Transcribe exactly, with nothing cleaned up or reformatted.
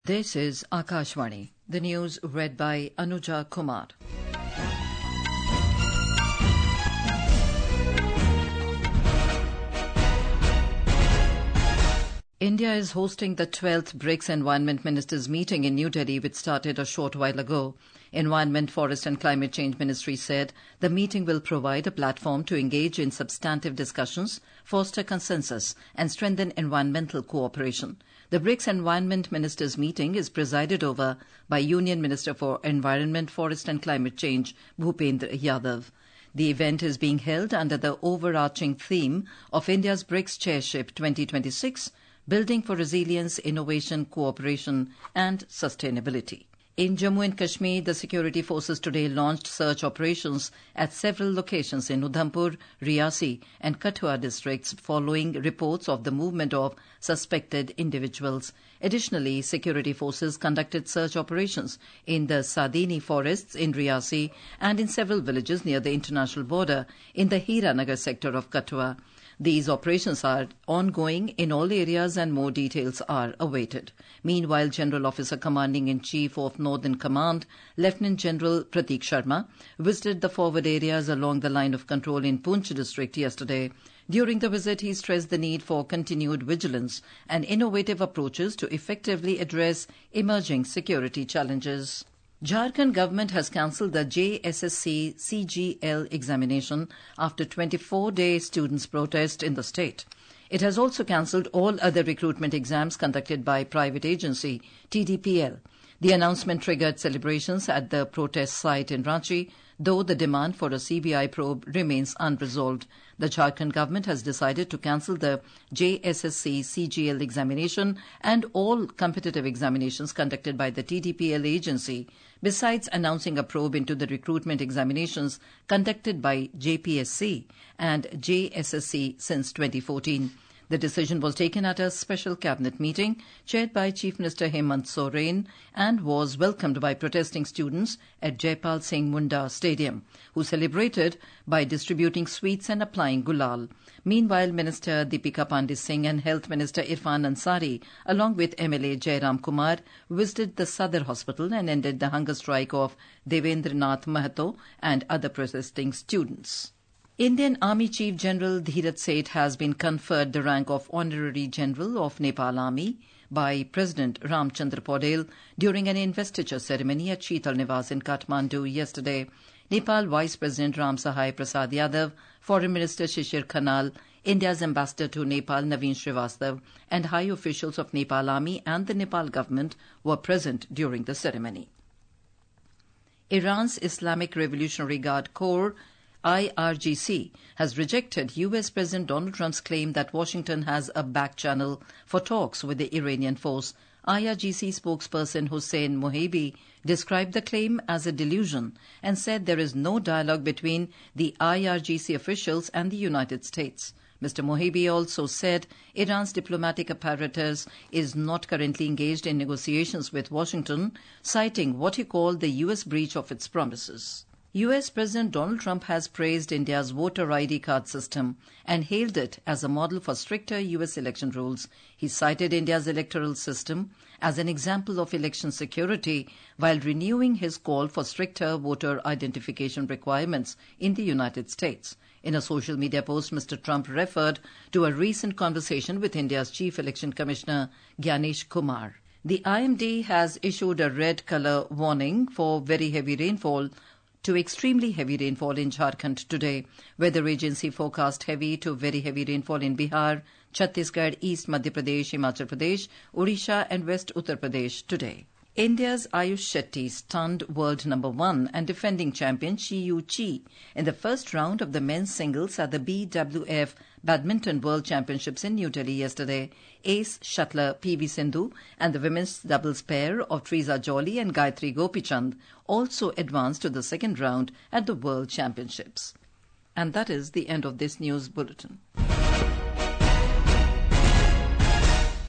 This is Akashvani. The news read by Anuja Kumar. India is hosting the twelfth BRICS Environment Ministers meeting in New Delhi, which started a short while ago. Environment, Forest and Climate Change Ministry said the meeting will provide a platform to engage in substantive discussions, foster consensus and strengthen environmental cooperation. The BRICS Environment Ministers meeting is presided over by Union Minister for Environment, Forest and Climate Change, Bhupendra Yadav. The event is being held under the overarching theme of India's BRICS Chairship twenty twenty-six, Building for Resilience, Innovation, Cooperation and Sustainability. In Jammu and Kashmir, the security forces today launched search operations at several locations in Udhampur, Riyasi and Kathua districts following reports of the movement of suspected individuals. Additionally, security forces conducted search operations in the Sadini forests in Riyasi and in several villages near the international border in the Hiranagar sector of Kathua. These operations are ongoing in all areas and more details are awaited. Meanwhile, General Officer Commanding-in-Chief of Northern Command, Lieutenant General Prateek Sharma, visited the forward areas along the line of control in Poonch district yesterday. During the visit, he stressed the need for continued vigilance and innovative approaches to effectively address emerging security challenges. Jharkhand government has cancelled the J S S C C G L examination after twenty-four day students' protest in the state. It has also cancelled all other recruitment exams conducted by private agency T D P L. The announcement triggered celebrations at the protest site in Ranchi, though the demand for a C B I probe remains unresolved. The Jharkhand government has decided to cancel the J S S C C G L examination and all competitive examinations conducted by the T D P L agency, besides announcing a probe into the recruitment examinations conducted by J P S C and J S S C since twenty fourteen. The decision was taken at a special cabinet meeting chaired by Chief Minister Hemant Soren and was welcomed by protesting students at Jaipal Singh Munda Stadium, who celebrated by distributing sweets and applying gulal. Meanwhile, Minister Deepika Pandit Singh and Health Minister Irfan Ansari, along with M L A Jairam Kumar, visited the Sadar Hospital and ended the hunger strike of Devendra Nath Mahato and other protesting students. Indian Army Chief General Dheeraj Seth has been conferred the rank of Honorary General of Nepal Army by President Ramchandra Paudel during an investiture ceremony at Sheetal Niwas in Kathmandu yesterday. Nepal Vice President Ram Sahai Prasad Yadav, Foreign Minister Shishir Khanal, India's Ambassador to Nepal Naveen Srivastav, and high officials of Nepal Army and the Nepal government were present during the ceremony. Iran's Islamic Revolutionary Guard Corps I R G C has rejected U S President Donald Trump's claim that Washington has a back channel for talks with the Iranian force. I R G C spokesperson Hossein Mohibi described the claim as a delusion and said there is no dialogue between the I R G C officials and the United States. Mister Mohibi also said Iran's diplomatic apparatus is not currently engaged in negotiations with Washington, citing what he called the U S breach of its promises. U S President Donald Trump has praised India's voter I D card system and hailed it as a model for stricter U S election rules. He cited India's electoral system as an example of election security while renewing his call for stricter voter identification requirements in the United States. In a social media post, Mister Trump referred to a recent conversation with India's Chief Election Commissioner Gyanesh Kumar. The I M D has issued a red color warning for very heavy rainfall to extremely heavy rainfall in Jharkhand today. Weather agency forecast heavy to very heavy rainfall in Bihar, Chhattisgarh, East Madhya Pradesh, Himachal Pradesh, Odisha and West Uttar Pradesh today. India's Ayush Shetty stunned world number one and defending champion Shiyu Chi in the first round of the men's singles at the B W F Badminton World Championships in New Delhi yesterday. Ace shuttler P V Sindhu and the women's doubles pair of Triza Jolly and Gayatri Gopichand also advanced to the second round at the World Championships. And that is the end of this news bulletin.